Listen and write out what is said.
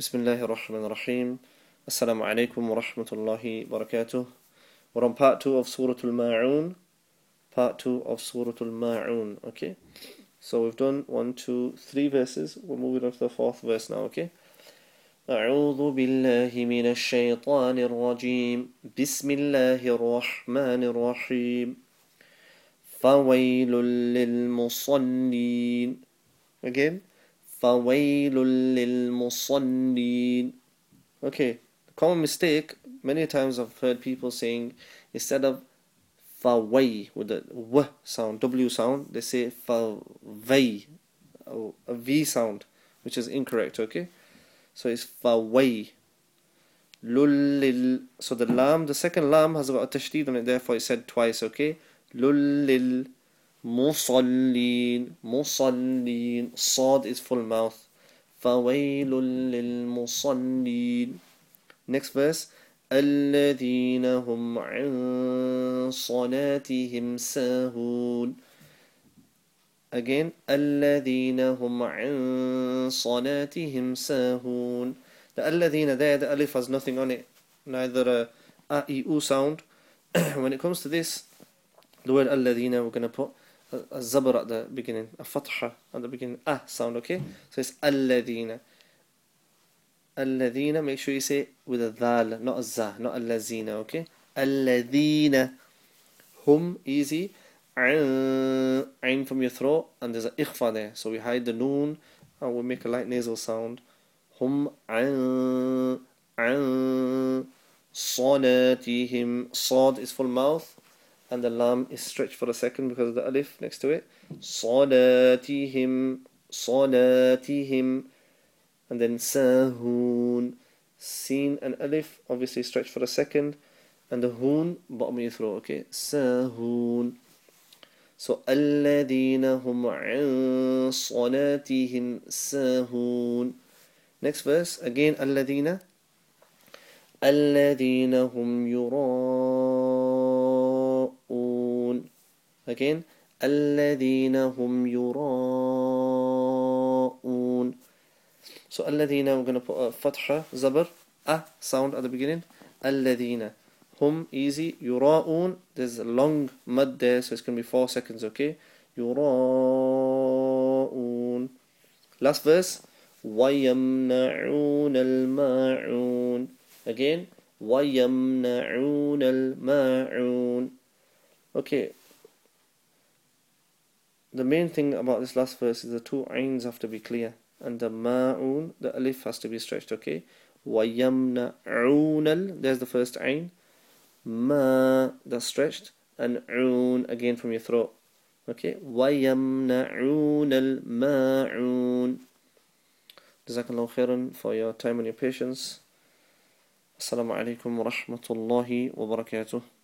Bismillahir Rahmanir Rahim. Assalamu alaikum wa rahmatullahi wa barakatuh. We're on part 2 of Surah Al-Ma'un. Part 2 of Surah Al-Ma'un. Okay? So we've done 1, 2, 3 verses. We're moving on to the 4th verse now, okay? أعوذ بالله من الشيطان الرجيم بسم الله الرحمن الرحيم فويل للمصلين. Again. فَوَيْلٌ لِلْمُصَلِّينَ. Okay, the common mistake, many times I've heard people saying, instead of فَوَيْ with the W sound, W sound, they say فَوَيْ, a V sound, which is incorrect, okay? So it's فَوَيْ. لُلِّل. So the lam, the second lam has got a tashdid on it, therefore it's said twice, okay? لُلِّل. مصلين مصلين. Sad is full mouth. فويل للمصلين. Next verse. الذين هم عن صلاتهم ساهون. Again. الذين هم عن صلاتهم ساهون. The الذين there, the alif has nothing on it, neither a, I, U sound. When it comes to this, the word الذين, we're going to put a zabr at the beginning, a fatha at the beginning, sound, okay? So it's alladhina. Alladhina, make sure you say with a dhal, not a za, not allazina, okay? Alladhina. Hum, easy. Ain from your throat, and there's an ikhfa there. So we hide the noon, and we make a light nasal sound. Hum an salatihim. Sad is full mouth. And the lam is stretched for a second because of the alif next to it. صَلَاتِهِمْ صَلَاتِهِمْ. And then sahun. Sin and alif obviously stretched for a second. And the hoon, bottom of your throat, okay? Sahun. So الَّذِينَ هُمْ عَنْ صَلَاتِهِمْ سَاهُونَ. Next verse, again الَّذِينَ. الَّذِينَ هُمْ يُرَاءُونَ. Again, الَّذِينَ هُمْ يُرَاءُونَ. So الَّذِينَ, we're going to put a fatha, zabr, a sound at the beginning. الَّذِينَ. Hum, easy. يُرَاءُونَ, there's a long mud there, so it's going to be 4 seconds, okay? يُرَاءُونَ. Last verse. وَيَمْنَعُونَ الْمَاعُونَ. Again, وَيَمْنَعُونَ الْمَاعُونَ. Okay. The main thing about this last verse is the 2 ains have to be clear. And the ma'un, the alif has to be stretched, okay? وَيَمْنَعُونَ. There's the first ain. Ma, that's stretched. And un, again from your throat. Okay? وَيَمْنَعُونَ الْمَاعُونَ. Jazakallahu khairan for your time and your patience. Assalamu alaikum wa rahmatullahi wa barakatuh.